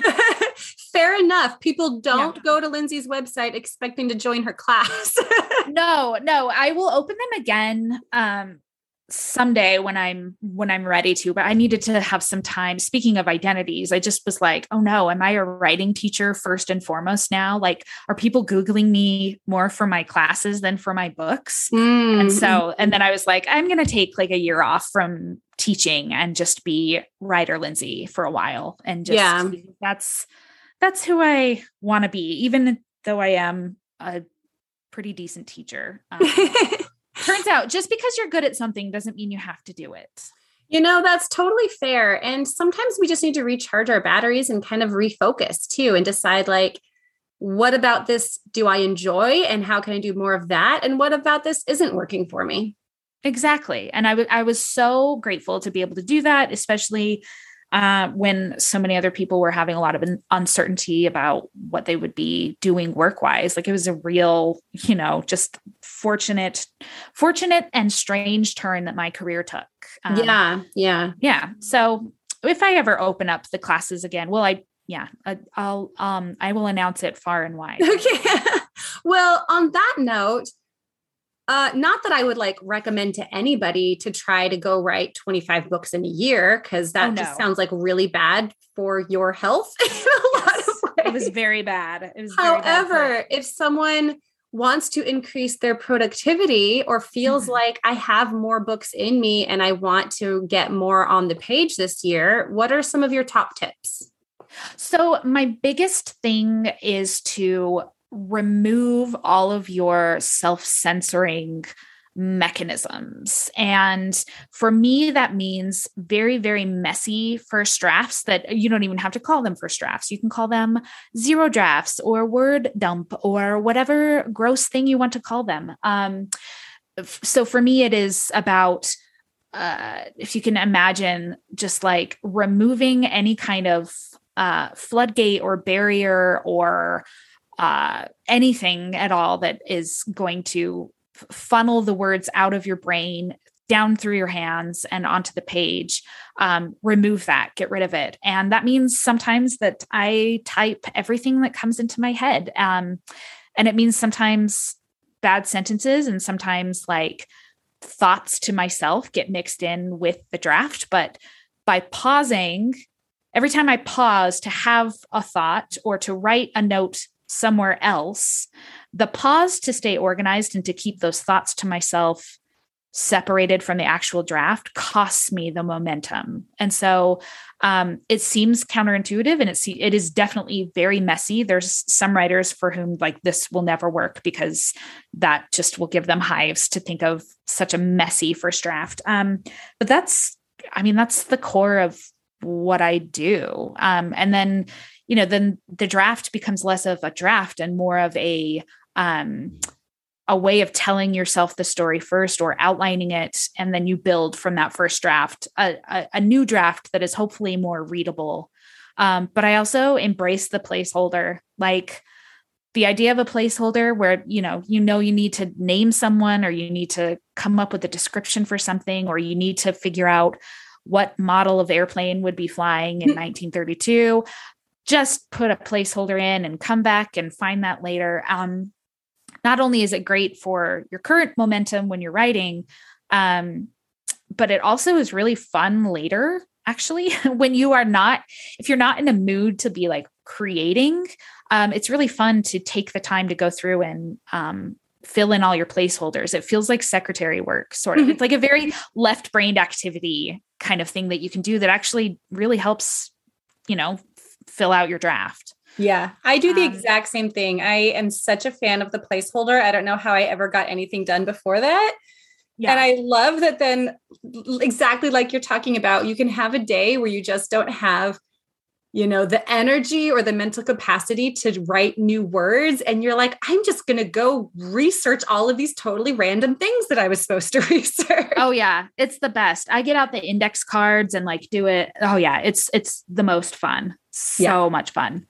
fair enough. People don't yeah. go to Lindsay's website expecting to join her class. no, no, I will open them again. Um, someday when I'm, when I'm ready to, but I needed to have some time. Speaking of identities, I just was like, oh no, am I a writing teacher first and foremost now? Like, are people Googling me more for my classes than for my books? Mm. And so, and then I was like, I'm going to take like a year off from teaching and just be writer Lindsay for a while. And just, yeah. that's, that's who I want to be, even though I am a pretty decent teacher. Um, Turns out just because you're good at something doesn't mean you have to do it. You know, that's totally fair. And sometimes we just need to recharge our batteries and kind of refocus too, and decide like, what about this do I enjoy and how can I do more of that? And what about this isn't working for me? Exactly. And I, w- I was so grateful to be able to do that, especially uh, when so many other people were having a lot of uncertainty about what they would be doing work-wise. Like it was a real, you know, just fortunate, fortunate and strange turn that my career took. Um, yeah. Yeah. Yeah. So if I ever open up the classes again, well, I, yeah, I, I'll, um, I will announce it far and wide. Okay. Well, on that note, Uh, not that I would like recommend to anybody to try to go write twenty-five books in a year, because that oh, no. just sounds like really bad for your health in a yes. lot of ways. It was very bad. It was. However, very bad if someone wants to increase their productivity or feels mm-hmm. like I have more books in me and I want to get more on the page this year, what are some of your top tips? So my biggest thing is to remove all of your self-censoring mechanisms. And for me, that means very, very messy first drafts that you don't even have to call them first drafts. You can call them zero drafts or word dump or whatever gross thing you want to call them. Um, so for me, it is about, uh, if you can imagine, just like removing any kind of uh, floodgate or barrier or Uh, anything at all that is going to f- funnel the words out of your brain, down through your hands and onto the page. Um, remove that, get rid of it. And that means sometimes that I type everything that comes into my head. Um, and it means sometimes bad sentences and sometimes like thoughts to myself get mixed in with the draft. But by pausing, every time I pause to have a thought or to write a note somewhere else, the pause to stay organized and to keep those thoughts to myself separated from the actual draft costs me the momentum. And so um, it seems counterintuitive, and it's, it is definitely very messy. There's some writers for whom like this will never work because that just will give them hives to think of such a messy first draft. Um, but that's, I mean, that's the core of what I do. Um, and then, you know, then the draft becomes less of a draft and more of a, um, a way of telling yourself the story first or outlining it. And then you build from that first draft, a, a, a new draft that is hopefully more readable. Um, but I also embrace the placeholder, like the idea of a placeholder where, you know, you know, you need to name someone or you need to come up with a description for something, or you need to figure out what model of airplane would be flying in nineteen thirty-two. Just put a placeholder in and come back and find that later. Um, not only is it great for your current momentum when you're writing, um, but it also is really fun later, actually, when you are not, if you're not in a mood to be like creating, um, it's really fun to take the time to go through and um, fill in all your placeholders. It feels like secretary work, sort of. It's like a very left-brained activity kind of thing that you can do that actually really helps, you know, fill out your draft. Yeah, I do the um, exact same thing. I am such a fan of the placeholder. I don't know how I ever got anything done before that. Yeah. And I love that then exactly like you're talking about, you can have a day where you just don't have you know, the energy or the mental capacity to write new words. And you're like, I'm just going to go research all of these totally random things that I was supposed to research. Oh yeah. It's the best. I get out the index cards and like do it. Oh yeah. It's, it's the most fun. So yeah. much fun.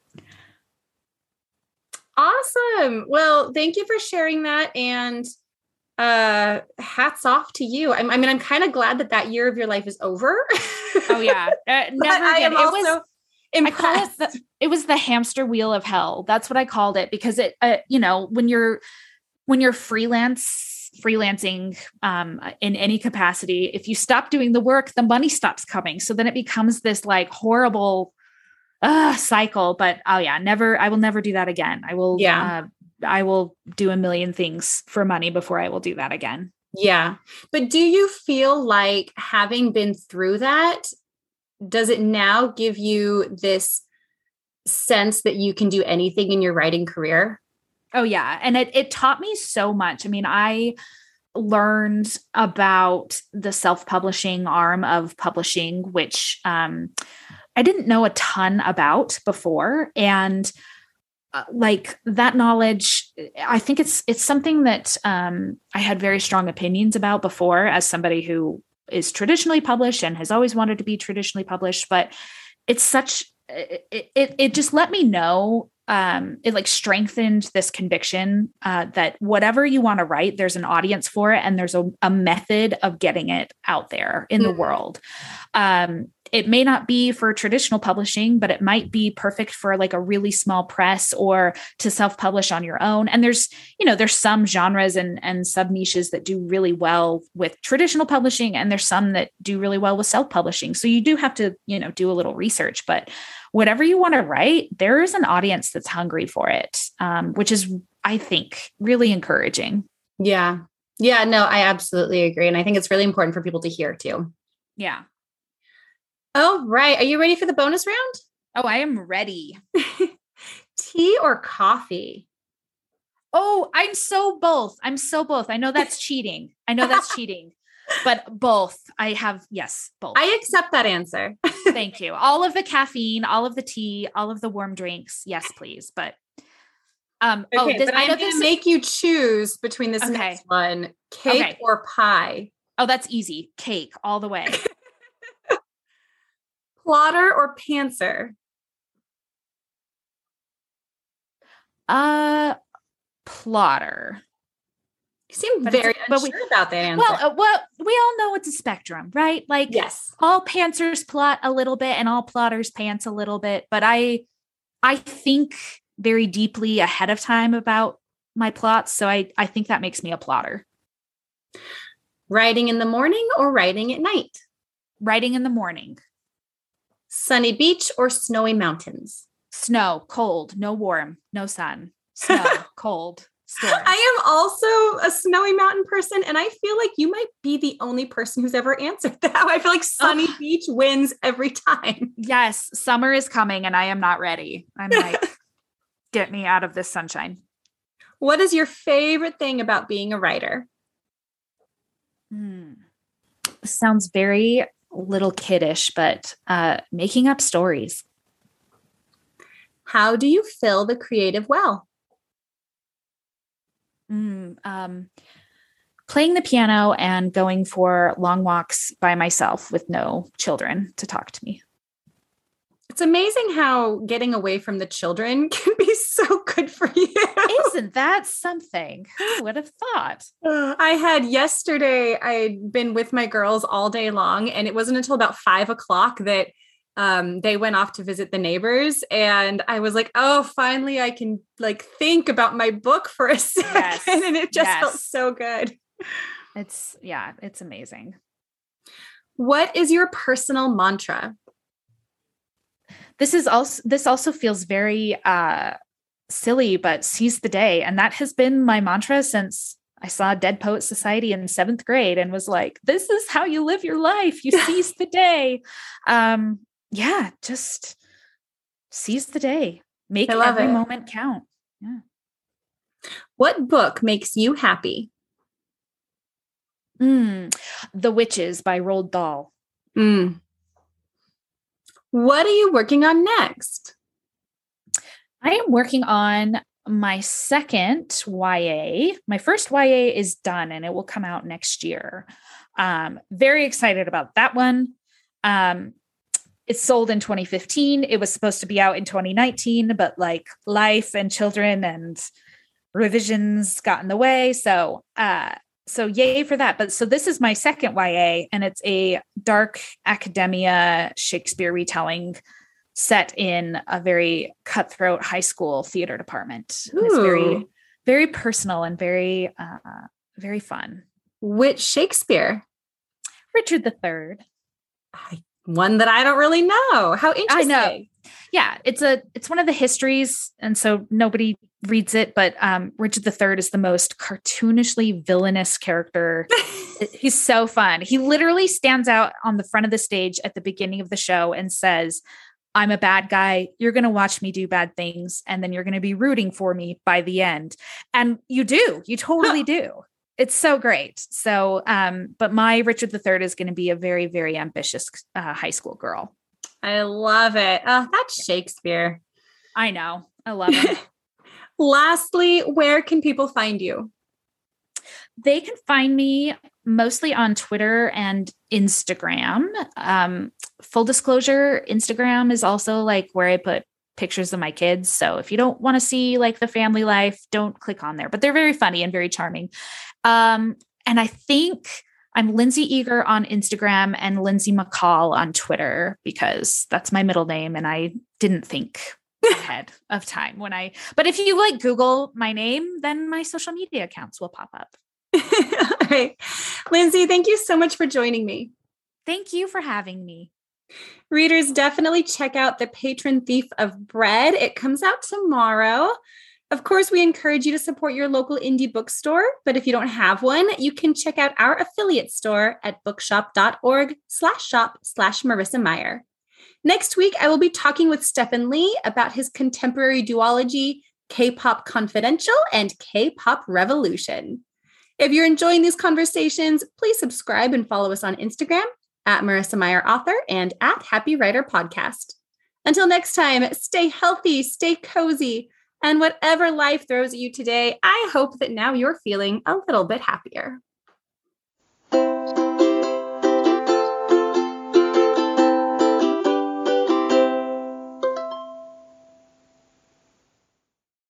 Awesome. Well, thank you for sharing that. And uh, hats off to you. I, I mean, I'm kind of glad that that year of your life is over. Oh yeah. Uh, never I again. am It also was, impressed. I call it the, it was the hamster wheel of hell. That's what I called it because it, uh, you know, when you're, when you're freelance, freelancing um, in any capacity, if you stop doing the work, the money stops coming. So then it becomes this like horrible uh, cycle. But oh yeah, never, I will never do that again. I will, yeah. uh, I will do a million things for money before I will do that again. Yeah. But do you feel like having been through that, does it now give you this sense that you can do anything in your writing career? Oh yeah. And it, it taught me so much. I mean, I learned about the self-publishing arm of publishing, which um, I didn't know a ton about before. And uh, like that knowledge, I think it's, it's something that um, I had very strong opinions about before as somebody who is traditionally published and has always wanted to be traditionally published, but it's such, it, it, it just let me know, um, it like strengthened this conviction uh, that whatever you want to write, there's an audience for it. And there's a, a method of getting it out there in mm-hmm. the world. Um, it may not be for traditional publishing, but it might be perfect for like a really small press or to self-publish on your own. And there's, you know, there's some genres and, and sub niches that do really well with traditional publishing. And there's some that do really well with self-publishing. So you do have to, you know, do a little research, but whatever you want to write, there is an audience that's hungry for it, um, which is, I think, really encouraging. Yeah. Yeah, no, I absolutely agree. And I think it's really important for people to hear too. Yeah. Oh, right. Are you ready for the bonus round? Oh, I am ready. Tea or coffee? Oh, I'm so both. I'm so both. I know that's cheating. I know that's cheating, but both. I have, yes, both. I accept that answer. Thank you. All of the caffeine, all of the tea, all of the warm drinks. Yes, please. But um, okay, oh, this, but I I'm know going this to make you choose between this okay. next one, cake okay. or pie. Oh, that's easy. Cake all the way. Plotter or pantser? Uh, plotter. You seem but very but unsure we, about that answer. Well, uh, well, we all know it's a spectrum, right? Like, yes, all pantsers plot a little bit, and all plotters pants a little bit. But I, I think very deeply ahead of time about my plots, so I, I think that makes me a plotter. Writing in the morning or writing at night? Writing in the morning. Sunny beach or snowy mountains? Snow, cold, no warm, no sun. Snow, cold, storm. I am also a snowy mountain person, and I feel like you might be the only person who's ever answered that. I feel like sunny oh. beach wins every time. Yes, summer is coming, and I am not ready. I'm like, get me out of this sunshine. What is your favorite thing about being a writer? Hmm. Sounds very little kiddish, but uh, making up stories. How do you fill the creative well? Mm, um, playing the piano and going for long walks by myself with no children to talk to me. It's amazing how getting away from the children can be so good for you. Isn't that something? Who would have thought? Uh, I had yesterday, I'd been with my girls all day long, and it wasn't until about five o'clock that um, they went off to visit the neighbors. And I was like, oh, finally I can like think about my book for a second. Yes. And it just yes. felt so good. It's yeah, it's amazing. What is your personal mantra? This is also, this also feels very uh, silly, but seize the day. And that has been my mantra since I saw Dead Poet Society in seventh grade and was like, this is how you live your life. You seize the day. Um, yeah, just seize the day. Make every it. moment count. Yeah. What book makes you happy? Mm, The Witches by Roald Dahl. Mm. What are you working on next? I am working on my second Y A. My first Y A is done and it will come out next year. Um, very excited about that one. Um, It sold in twenty fifteen. It was supposed to be out in twenty nineteen, but like life and children and revisions got in the way. So, uh, so yay for that. But so this is my second Y A, and it's a dark academia Shakespeare retelling set in a very cutthroat high school theater department. And it's very, very personal and very, uh, very fun. Which Shakespeare? Richard the Third. I One that I don't really know. How interesting. I know. Yeah, it's a it's one of the histories, and so nobody reads it, but um, Richard the Third is the most cartoonishly villainous character. He's so fun. He literally stands out on the front of the stage at the beginning of the show and says, I'm a bad guy. You're going to watch me do bad things, and then you're going to be rooting for me by the end. And you do. You totally do. It's so great. So, um, but my Richard the Third is going to be a very, very ambitious uh, high school girl. I love it. Oh, that's Shakespeare. I know. I love it. Lastly, where can people find you? They can find me mostly on Twitter and Instagram. Um, full disclosure, Instagram is also like where I put pictures of my kids. So if you don't want to see like the family life, don't click on there, but they're very funny and very charming. Um, and I think I'm Lindsay Eager on Instagram and Lindsay McCall on Twitter because that's my middle name. And I didn't think ahead of time when I, but if you like Google my name, then my social media accounts will pop up. All right. Lindsay, thank you so much for joining me. Thank you for having me. Readers, definitely check out The Patron Thief of Bread. It comes out tomorrow. Of course, we encourage you to support your local indie bookstore, but if you don't have one, you can check out our affiliate store at bookshop.org slash shop slash Marissa Meyer. Next week, I will be talking with Stephen Lee about his contemporary duology, K-Pop Confidential and K-Pop Revolution. If you're enjoying these conversations, please subscribe and follow us on Instagram at Marissa Meyer Author and at Happy Writer Podcast. Until next time, stay healthy, stay cozy, and whatever life throws at you today, I hope that now you're feeling a little bit happier.